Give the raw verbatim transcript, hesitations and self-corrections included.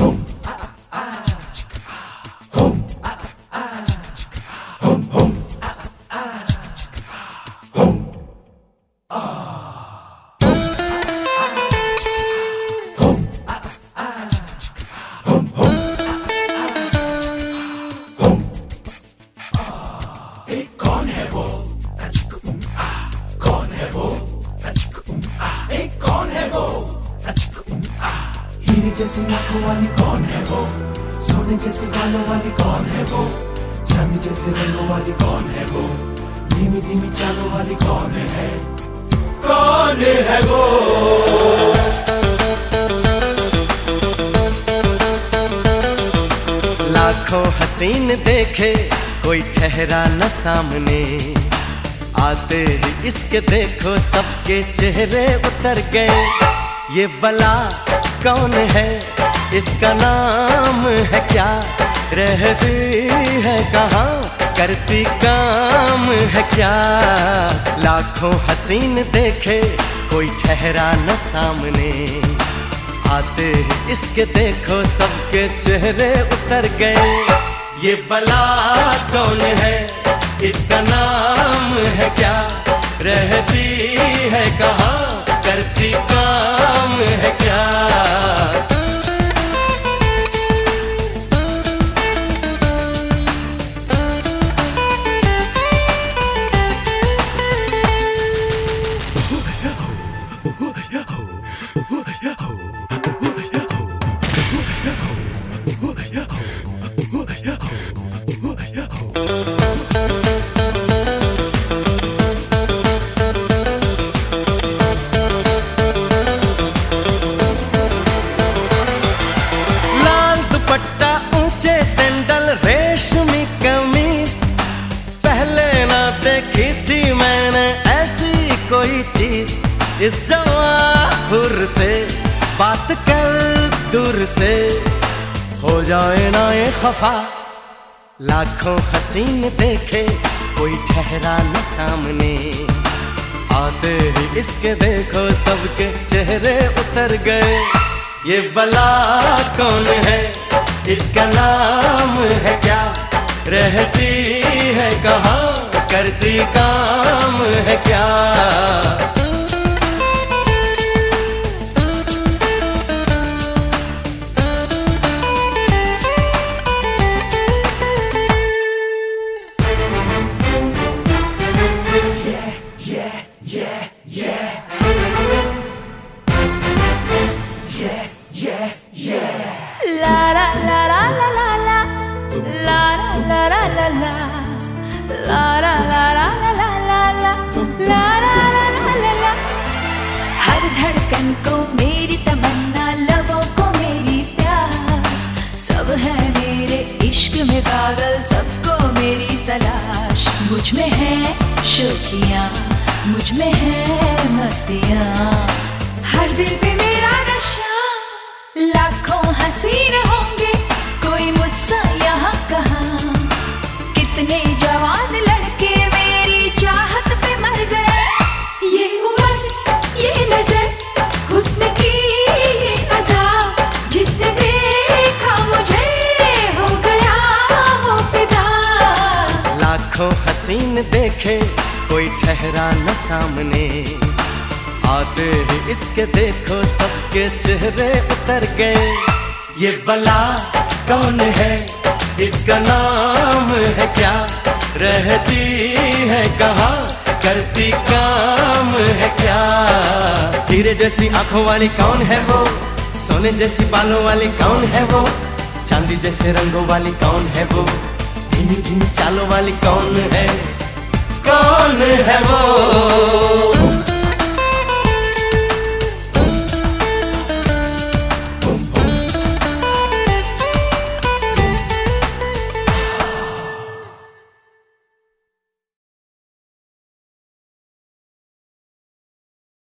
हीरे जैसी आंखों वाली कौन है वो, सोने जैसे बालों वाली कौन है वो, चांदी जैसे रंगों वाली कौन है वो, धीमी धीमी चालों वाली कौन है, कौन है वो। लाखों हसीन देखे कोई ठहरा न सामने, आते ही इसके देखो सबके चेहरे उतर गए। ये बला कौन है, इसका नाम है क्या, रहती है कहाँ, करती काम है क्या। लाखों हसीन देखे कोई ठहरा न सामने, आते ही इसके देखो सबके चेहरे उतर गए। ये बला कौन है, इसका नाम है क्या, रहती है कहाँ, करती काम है क्या। रेशमी कमीज पहले ना देखी थी मैंने ऐसी कोई चीज। इस जवाहर से बात कर दूर से, हो जाए ना ये खफा। लाखों हसीन देखे कोई ठहरा न सामने, आते ही इसके देखो सबके चेहरे उतर गए। ये बला कौन है, इसका नाम है क्या, रहती है कहाँ, करती काम है क्या। हर धड़कन को मेरी तमन्ना, लबों को मेरी प्यास, सब है मेरे इश्क में पागल, सबको मेरी तलाश। मुझ में है शौकियाँ, मुझ में है मस्तियाँ, हर दिल पे मेरा नशा। लाखों हसीन होंगे कोई मुझसे यहाँ कहाँ, कितने जवान लड़के मेरी चाहत पे मर गए। ये उम्र ये नजर हुस्न की ये अदा, जिसने देखा मुझे हो गया वो फिदा। लाखों हसीन देखे कोई ठहरा न सामने, आते ही इसके देखो सबके चेहरे उतर गए। ये बला कौन है, इसका नाम है क्या, रहती है कहाँ, करती काम है क्या। हीरे जैसी आंखों वाली कौन है वो, सोने जैसी बालों वाली कौन है वो, चांदी जैसे रंगों वाली कौन है वो, धीमी धीमी चालों वाली कौन है, कौन है वो।